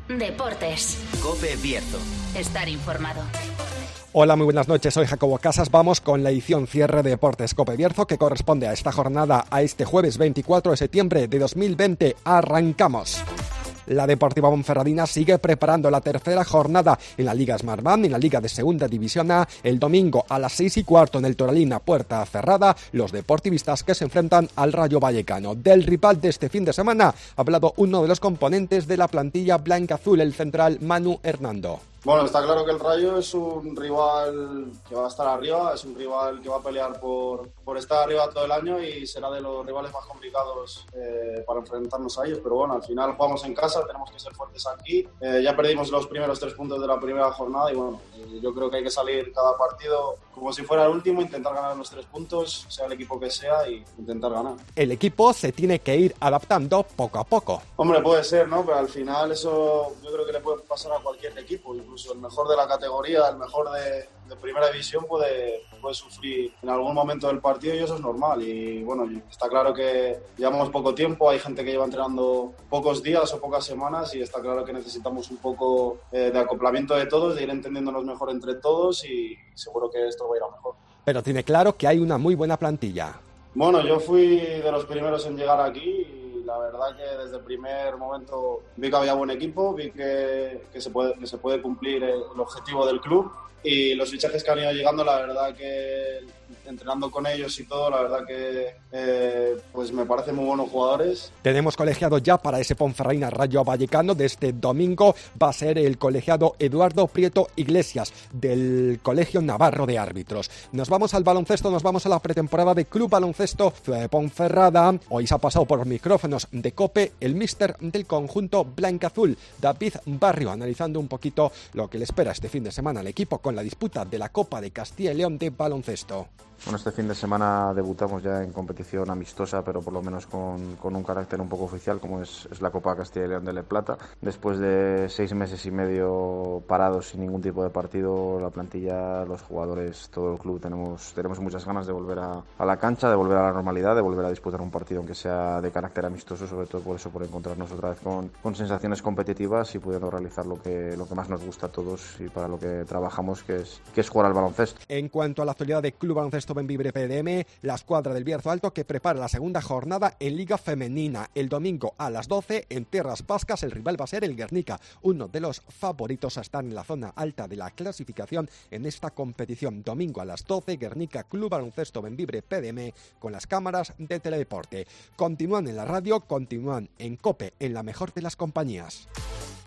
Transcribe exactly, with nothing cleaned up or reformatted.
Deportes. COPE Bierzo. Estar informado. Hola, muy buenas noches, soy Jacobo Casas. Vamos con la edición cierre de Deportes COPE Bierzo, que corresponde a esta jornada, a este jueves veinticuatro de septiembre de dos mil veinte. Arrancamos. La Deportiva Ponferradina sigue preparando la tercera jornada en la Liga Smartbank, en la Liga de Segunda División A. El domingo a las seis y cuarto en el Toralín, puerta cerrada, los deportivistas que se enfrentan al Rayo Vallecano. Del rival de este fin de semana ha hablado uno de los componentes de la plantilla blanca-azul, el central Manu Hernando. Bueno, está claro que el Rayo es un rival que va a estar arriba, es un rival que va a pelear por, por estar arriba todo el año y será de los rivales más complicados eh, para enfrentarnos a ellos. Pero bueno, al final jugamos en casa, tenemos que ser fuertes aquí. Eh, ya perdimos los primeros tres puntos de la primera jornada y bueno, eh, yo creo que hay que salir cada partido como si fuera el último, intentar ganar los tres puntos, sea el equipo que sea, y intentar ganar. El equipo se tiene que ir adaptando poco a poco. Hombre, puede ser, ¿no? Pero al final eso yo creo que le puede pasar a cualquier equipo. Incluso el mejor de la categoría, el mejor de, de primera división puede, puede sufrir en algún momento del partido y eso es normal. Y bueno, está claro que llevamos poco tiempo, hay gente que lleva entrenando pocos días o pocas semanas y está claro que necesitamos un poco eh, de acoplamiento de todos, de ir entendiéndonos mejor entre todos y seguro que esto va a ir a mejor. Pero tiene claro que hay una muy buena plantilla. Bueno, yo fui de los primeros en llegar aquí y la verdad que desde el primer momento vi que había buen equipo, vi que, que, se, puede, que se puede cumplir el, el objetivo del club y los fichajes que han ido llegando, la verdad que entrenando con ellos y todo, la verdad que eh, pues me parecen muy buenos jugadores. Tenemos colegiado ya para ese Ponferradina Rayo Vallecano de este domingo. Va a ser el colegiado Eduardo Prieto Iglesias del Colegio Navarro de Árbitros. Nos vamos al baloncesto, nos vamos a la pretemporada de Club Baloncesto Ciudad de Ponferrada. Hoy se ha pasado por los micrófonos de COPE el míster del conjunto blanca-azul, David Barrio, analizando un poquito lo que le espera este fin de semana al equipo con la disputa de la Copa de Castilla y León de baloncesto. Bueno, este fin de semana debutamos ya en competición amistosa, pero por lo menos con, con un carácter un poco oficial, como es, es la Copa Castilla y León de La Plata. Después de seis meses y medio parados sin ningún tipo de partido, la plantilla, los jugadores, todo el club, tenemos, tenemos muchas ganas de volver a, a la cancha, de volver a la normalidad, de volver a disputar un partido aunque sea de carácter amistoso, sobre todo por eso, por encontrarnos otra vez con, con sensaciones competitivas y pudiendo realizar lo que, lo que más nos gusta a todos y para lo que trabajamos, que es, que es jugar al baloncesto. En cuanto a la actualidad de Club Baloncesto Bembibre P D M, la escuadra del Bierzo Alto que prepara la segunda jornada en Liga Femenina. El domingo a las doce en Tierras Vascas el rival va a ser el Guernica, uno de los favoritos a estar en la zona alta de la clasificación en esta competición. Domingo a las doce, Guernica Club Baloncesto Bembibre P D M con las cámaras de Teledeporte. Continúan en la radio, continúan en COPE, en la mejor de las compañías.